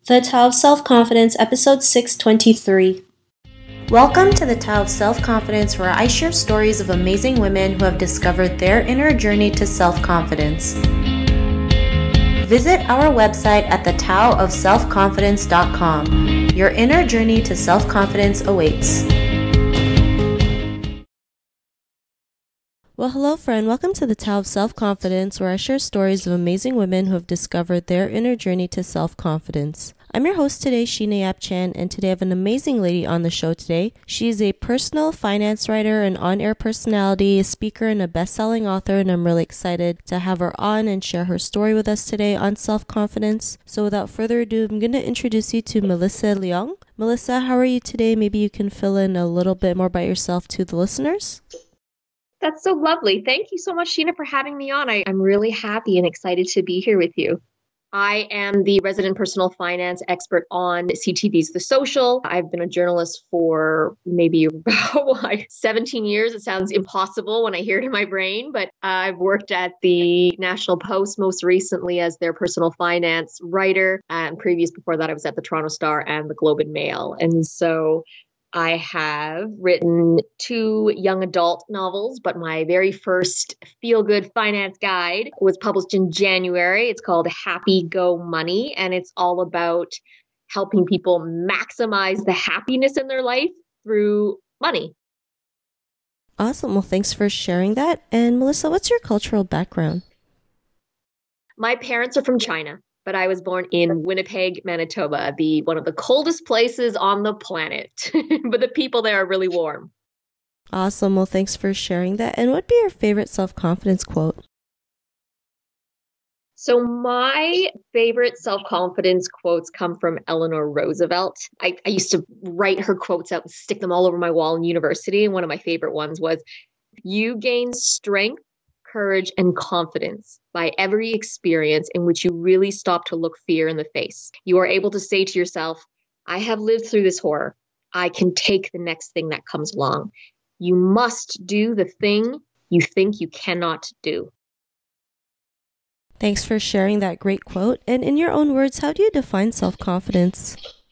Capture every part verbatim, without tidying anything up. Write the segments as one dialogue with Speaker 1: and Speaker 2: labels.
Speaker 1: The Tao of Self-Confidence, Episode six twenty-three. Welcome to the Tao of Self-Confidence, where I share stories of amazing women who have discovered their inner journey to self-confidence. Visit our website at the tao of self confidence dot com. Your inner journey to self-confidence awaits. Well, hello friend. Welcome to the Tao of Self-Confidence, where I share stories of amazing women who have discovered their inner journey to self-confidence. I'm your host today, Sheena Yap Chan, and today I have an amazing lady on the show today. She is a personal finance writer, an on-air personality, a speaker, and a best-selling author, and I'm really excited to have her on and share her story with us today on self-confidence. So without further ado, I'm going to introduce you to Melissa Leong. Melissa, how are you today? Maybe you can fill in a little bit more about yourself to the listeners.
Speaker 2: That's so lovely. Thank you so much, Sheena, for having me on. I, I'm really happy and excited to be here with you. I am the resident personal finance expert on C T V's The Social. I've been a journalist for maybe about like seventeen years. It sounds impossible when I hear it in my brain, but I've worked at the National Post most recently as their personal finance writer. And previous before that, I was at the Toronto Star and the Globe and Mail. And so I have written two young adult novels, but my very first feel-good finance guide was published in January. It's called Happy Go Money, and it's all about helping people maximize the happiness in their life through money.
Speaker 1: Awesome. Well, thanks for sharing that. And Melissa, what's your cultural background?
Speaker 2: My parents are from China, but I was born in Winnipeg, Manitoba, the one of the coldest places on the planet. But the people there are really warm.
Speaker 1: Awesome. Well, thanks for sharing that. And what would be your favorite self-confidence quote?
Speaker 2: So my favorite self-confidence quotes come from Eleanor Roosevelt. I, I used to write her quotes out and stick them all over my wall in university. And one of my favorite ones was, "You gain strength, courage, and confidence by every experience in which you really stop to look fear in the face. You are able to say to yourself, I have lived through this horror. I can take the next thing that comes along. You must do the thing you think you cannot do."
Speaker 1: Thanks for sharing that great quote. And in your own words, how do you define self-confidence?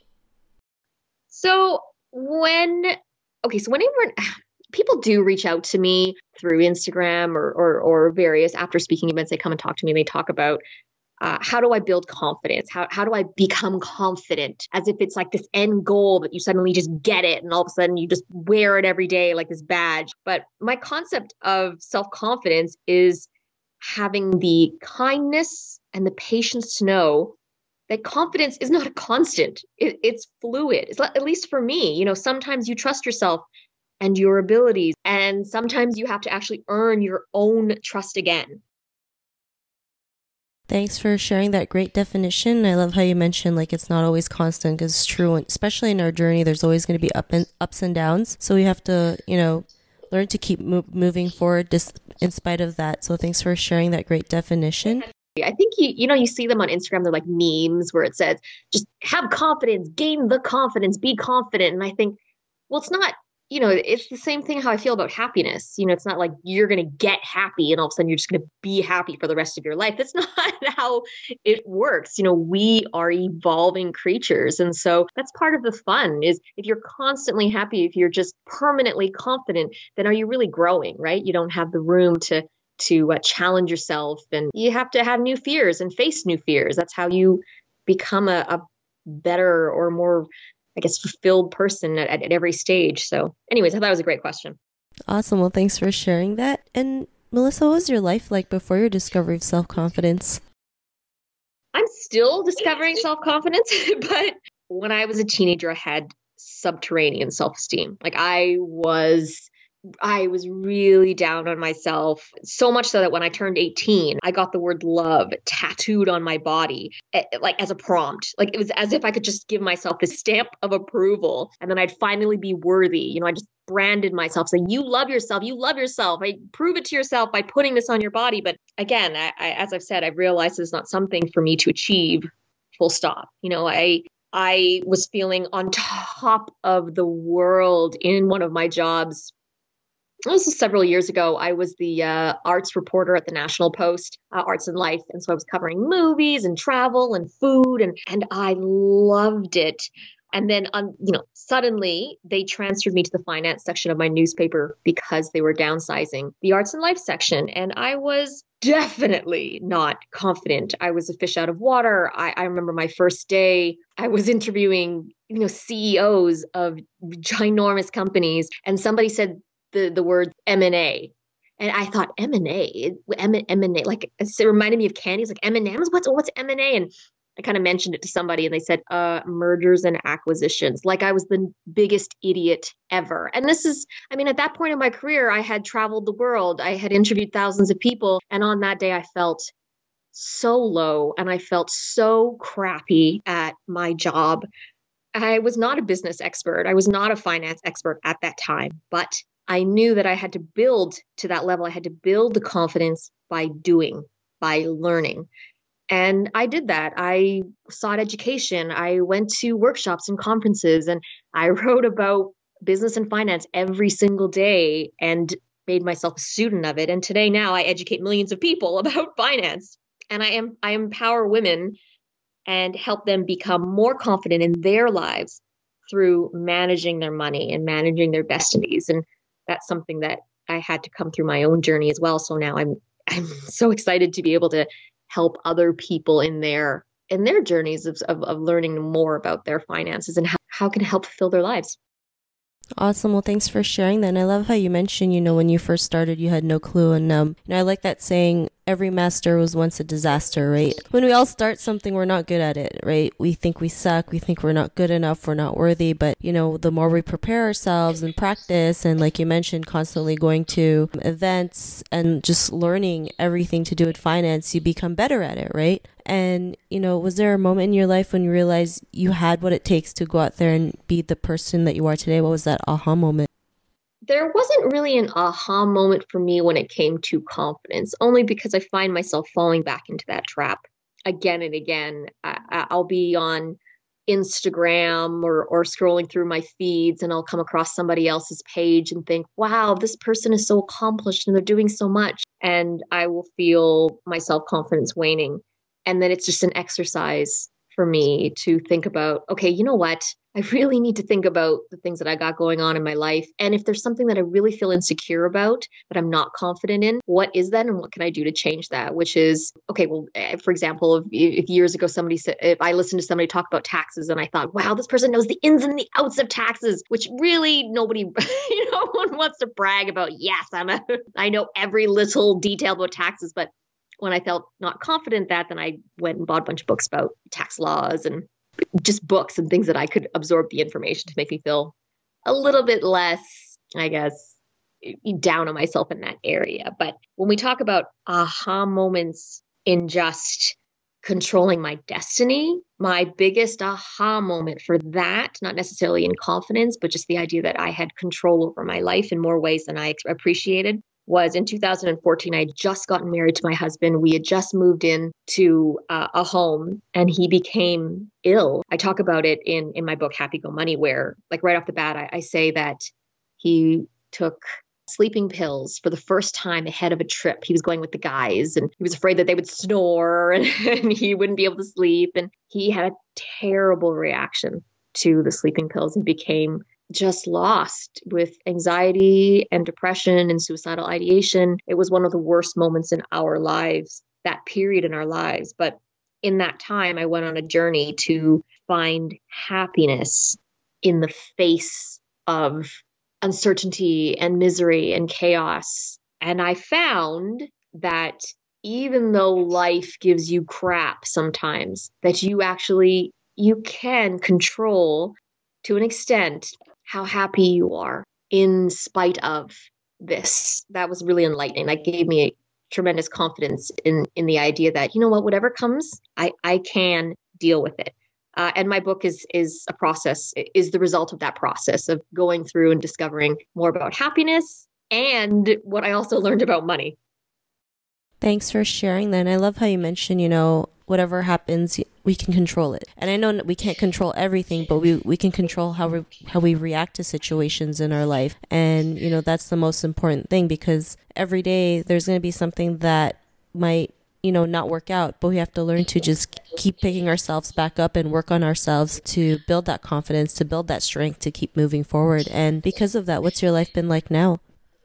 Speaker 2: So when, okay, so whenever people do reach out to me through Instagram or, or, or various after speaking events, they come and talk to me and they talk about uh, how do I build confidence? How, how do I become confident? As if it's like this end goal that you suddenly just get it and all of a sudden you just wear it every day like this badge. But my concept of self-confidence is having the kindness and the patience to know that confidence is not a constant. It, it's fluid. It's like, at least for me, you know, sometimes you trust yourself and your abilities. And sometimes you have to actually earn your own trust again.
Speaker 1: Thanks for sharing that great definition. I love how you mentioned like it's not always constant, because it's true. And especially in our journey, there's always going to be up and ups and downs. So we have to, you know, learn to keep mo- moving forward just in spite of that. So thanks for sharing that great definition.
Speaker 2: I think, you, you know, you see them on Instagram. They're like memes where it says, just have confidence, gain the confidence, be confident. And I think, well, it's not, you know, it's the same thing how I feel about happiness. You know, it's not like you're going to get happy and all of a sudden you're just going to be happy for the rest of your life. That's not how it works. You know, we are evolving creatures. And so that's part of the fun is if you're constantly happy, if you're just permanently confident, then are you really growing, right? You don't have the room to to uh, challenge yourself, and you have to have new fears and face new fears. That's how you become a, a better or more, I guess, fulfilled person at, at every stage. So anyways, I thought it was a great question.
Speaker 1: Awesome. Well, thanks for sharing that. And Melissa, what was your life like before your discovery of self-confidence?
Speaker 2: I'm still discovering self-confidence, but when I was a teenager, I had subterranean self-esteem. Like I was I was really down on myself, so much so that when I turned eighteen, I got the word love tattooed on my body, like as a prompt. Like it was as if I could just give myself this stamp of approval and then I'd finally be worthy. You know, I just branded myself saying, you love yourself, you love yourself. I prove it to yourself by putting this on your body. But again, I, I, as I've said, I've realized it's not something for me to achieve, full stop. You know, I I was feeling on top of the world in one of my jobs This was several years ago. I was the uh, arts reporter at the National Post, uh, Arts and Life. And so I was covering movies and travel and food, and, and I loved it. And then, um, you know, suddenly they transferred me to the finance section of my newspaper because they were downsizing the arts and life section. And I was definitely not confident. I was a fish out of water. I, I remember my first day, I was interviewing, you know, C E Os of ginormous companies. And somebody said the, the word M and A. And I thought M and A, M and A, like it reminded me of candies, like M and M's. What's what's M and A? And I kind of mentioned it to somebody and they said, uh, mergers and acquisitions. Like I was the biggest idiot ever. And this is, I mean, at that point in my career, I had traveled the world. I had interviewed thousands of people. And on that day, I felt so low and I felt so crappy at my job. I was not a business expert. I was not a finance expert at that time, but I knew that I had to build to that level. I had to build the confidence by doing, by learning. And I did that. I sought education. I went to workshops and conferences, and I wrote about business and finance every single day and made myself a student of it. And today now I educate millions of people about finance. And I am I empower women and help them become more confident in their lives through managing their money and managing their destinies. And that's something that I had to come through my own journey as well. So now I'm I'm so excited to be able to help other people in their in their journeys of, of, of learning more about their finances and how, how can it help fulfill their lives.
Speaker 1: Awesome. Well, thanks for sharing that. And I love how you mentioned, you know, when you first started, you had no clue. And, um, you know, I like that saying, every master was once a disaster, right? When we all start something, we're not good at it, right? We think we suck. We think we're not good enough. We're not worthy. But, you know, the more we prepare ourselves and practice, and like you mentioned, constantly going to events and just learning everything to do with finance, you become better at it, right? And, you know, was there a moment in your life when you realized you had what it takes to go out there and be the person that you are today? What was that aha moment?
Speaker 2: There wasn't really an aha moment for me when it came to confidence, only because I find myself falling back into that trap again and again. I, I'll be on Instagram or, or scrolling through my feeds and I'll come across somebody else's page and think, wow, this person is so accomplished and they're doing so much. And I will feel my self-confidence waning. And then it's just an exercise for me to think about, okay, you know what? I really need to think about the things that I got going on in my life. And if there's something that I really feel insecure about, that I'm not confident in, what is that? And what can I do to change that? Which is, okay, well, for example, if, if years ago, somebody said, if I listened to somebody talk about taxes and I thought, wow, this person knows the ins and the outs of taxes, which really nobody, you know, one wants to brag about. Yes, I'm a, I know every little detail about taxes, but when I felt not confident in that, then I went and bought a bunch of books about tax laws and just books and things that I could absorb the information to make me feel a little bit less, I guess, down on myself in that area. But when we talk about aha moments in just controlling my destiny, my biggest aha moment for that, not necessarily in confidence, but just the idea that I had control over my life in more ways than I appreciated, was in two thousand fourteen. I had just gotten married to my husband. We had just moved in to uh, a home and he became ill. I talk about it in, in my book, Happy Go Money, where like right off the bat, I, I say that he took sleeping pills for the first time ahead of a trip. He was going with the guys and he was afraid that they would snore and, and he wouldn't be able to sleep. And he had a terrible reaction to the sleeping pills and became just lost with anxiety and depression and suicidal ideation. It was one of the worst moments in our lives, that period in our lives. But in that time, I went on a journey to find happiness in the face of uncertainty and misery and chaos. And I found that even though life gives you crap sometimes, that you actually, you can control to an extent how happy you are in spite of this. That was really enlightening. That gave me a tremendous confidence in, in the idea that, you know what, whatever comes, I, I can deal with it. Uh, and my book is is a process, is the result of that process of going through and discovering more about happiness and what I also learned about money.
Speaker 1: Thanks for sharing that. And I love how you mentioned, you know, whatever happens, we can control it. And I know we can't control everything, but we, we can control how we, how we react to situations in our life. And, you know, that's the most important thing, because every day there's going to be something that might, you know, not work out, but we have to learn to just keep picking ourselves back up and work on ourselves to build that confidence, to build that strength, to keep moving forward. And because of that, what's your life been like now?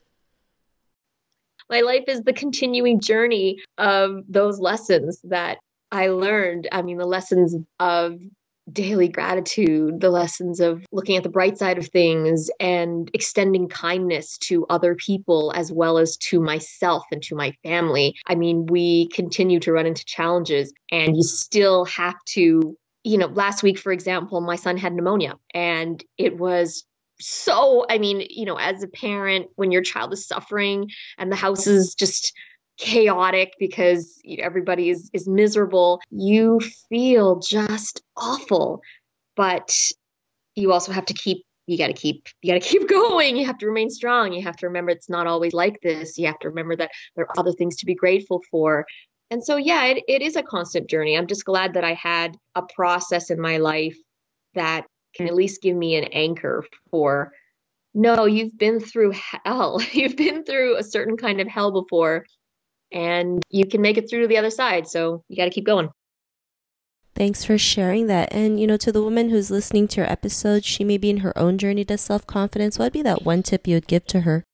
Speaker 2: My life is the continuing journey of those lessons that I learned. I mean, the lessons of daily gratitude, the lessons of looking at the bright side of things and extending kindness to other people as well as to myself and to my family. I mean, we continue to run into challenges, and you still have to, you know, last week, for example, my son had pneumonia, and it was so, I mean, you know, as a parent, when your child is suffering and the house is just chaotic because everybody is, is miserable, you feel just awful. But you also have to keep, you got to keep, you got to keep going. You have to remain strong. You have to remember it's not always like this. You have to remember that there are other things to be grateful for. And so, yeah, it, it is a constant journey. I'm just glad that I had a process in my life that can at least give me an anchor for, no, you've been through hell. You've been through a certain kind of hell before, and you can make it through to the other side. So you got to keep going.
Speaker 1: Thanks for sharing that. And, you know, to the woman who's listening to your episode, she may be in her own journey to self-confidence. What would be that one tip you would give to her?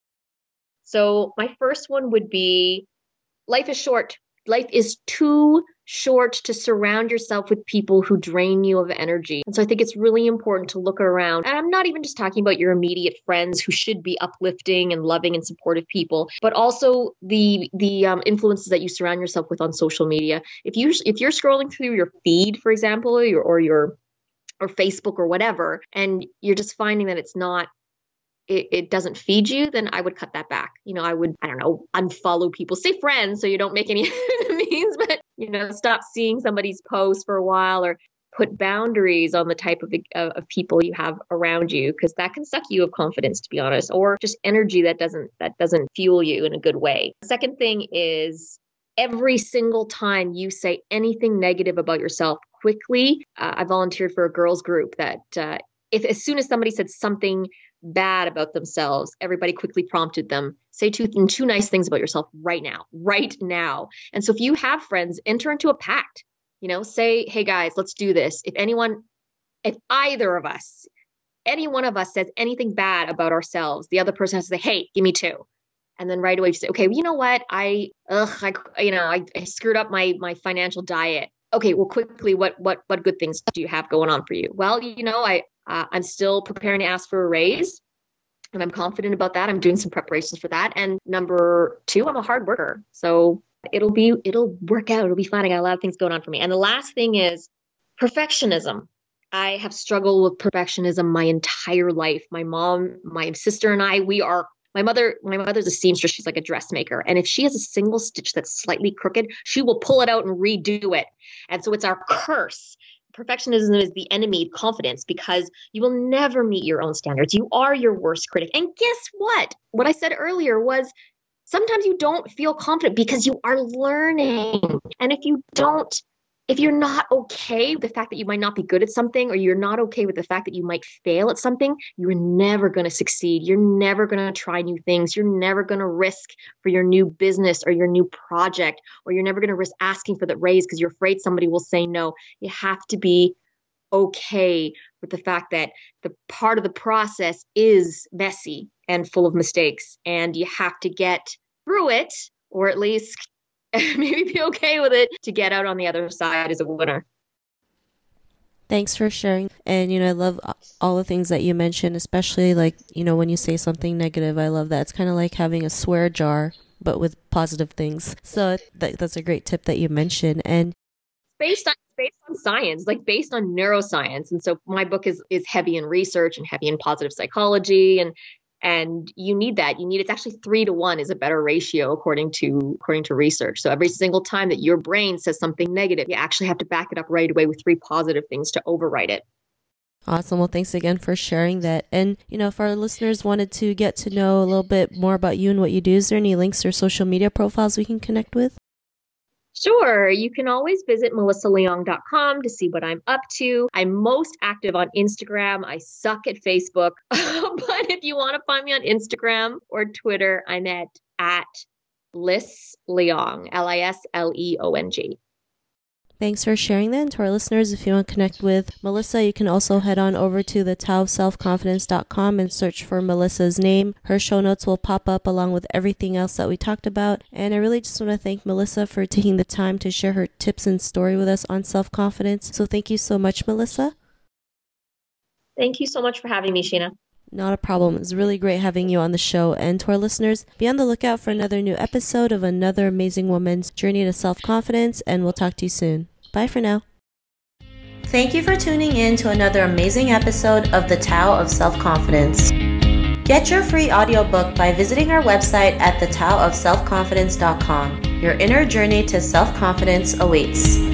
Speaker 2: So my first one would be, life is short. Life is too short to surround yourself with people who drain you of energy. And so I think it's really important to look around. And I'm not even just talking about your immediate friends who should be uplifting and loving and supportive people, but also the the um, influences that you surround yourself with on social media. If you if you're scrolling through your feed, for example, or your or your or Facebook or whatever, and you're just finding that it's not It, it doesn't feed you, then I would cut that back. You know, I would, I don't know, unfollow people, stay friends so you don't make any enemies, but, you know, stop seeing somebody's post for a while, or put boundaries on the type of, of, of people you have around you, because that can suck you of confidence, to be honest, or just energy that doesn't, that doesn't fuel you in a good way. The second thing is, every single time you say anything negative about yourself, quickly, uh, I volunteered for a girls group that uh, if as soon as somebody said something bad about themselves, everybody quickly prompted them, say two, two nice things about yourself right now, right now. And so if you have friends, enter into a pact, you know, say, hey guys, let's do this. If anyone, if either of us, any one of us says anything bad about ourselves, the other person has to say, hey, give me two. And then right away you say, okay, well, you know what? I, ugh, I, you know, I, I screwed up my, my financial diet. Okay, well, quickly, what, what, what good things do you have going on for you? Well, you know, I, Uh, I'm still preparing to ask for a raise, and I'm confident about that. I'm doing some preparations for that. And number two, I'm a hard worker. So it'll be, it'll work out. It'll be fine. I got a lot of things going on for me. And the last thing is perfectionism. I have struggled with perfectionism my entire life. My mom, my sister and I, we are, my mother, my mother's a seamstress. She's like a dressmaker. And if she has a single stitch that's slightly crooked, she will pull it out and redo it. And so it's our curse. Perfectionism is the enemy of confidence, because you will never meet your own standards. You are your worst critic. And guess what? What I said earlier was, sometimes you don't feel confident because you are learning. And if you don't, if you're not okay with the fact that you might not be good at something, or you're not okay with the fact that you might fail at something, you're never going to succeed. You're never going to try new things. You're never going to risk for your new business or your new project, or you're never going to risk asking for the raise because you're afraid somebody will say no. You have to be okay with the fact that the part of the process is messy and full of mistakes, and you have to get through it, or at least maybe be okay with it, to get out on the other side as a winner.
Speaker 1: Thanks for sharing. And, you know, I love all the things that you mentioned, especially like, you know, when you say something negative, I love that. It's kind of like having a swear jar, but with positive things. So that, that's a great tip that you mentioned. And
Speaker 2: based on based on science, like based on neuroscience. And so my book is is heavy in research and heavy in positive psychology, and And you need that. You need, it's actually three to one is a better ratio according to according to research. So every single time that your brain says something negative, you actually have to back it up right away with three positive things to override it.
Speaker 1: Awesome. Well, thanks again for sharing that. And, you know, if our listeners wanted to get to know a little bit more about you and what you do, is there any links or social media profiles we can connect with?
Speaker 2: Sure. You can always visit melissa leong dot com to see what I'm up to. I'm most active on Instagram. I suck at Facebook. But if you want to find me on Instagram or Twitter, I'm at, at Liss Leong, L I S L E O N G.
Speaker 1: Thanks for sharing that. And to our listeners, if you want to connect with Melissa, you can also head on over to the tao of self confidence dot com and search for Melissa's name. Her show notes will pop up along with everything else that we talked about. And I really just want to thank Melissa for taking the time to share her tips and story with us on self-confidence. So thank you so much, Melissa.
Speaker 2: Thank you so much for having me, Sheena.
Speaker 1: Not a problem. It's really great having you on the show. And to our listeners, be on the lookout for another new episode of another amazing woman's journey to self-confidence, and we'll talk to you soon. Bye for now. Thank you for tuning in to another amazing episode of The Tao of Self-Confidence. Get your free audiobook by visiting our website at the tao of self confidence dot com. Your inner journey to self-confidence awaits.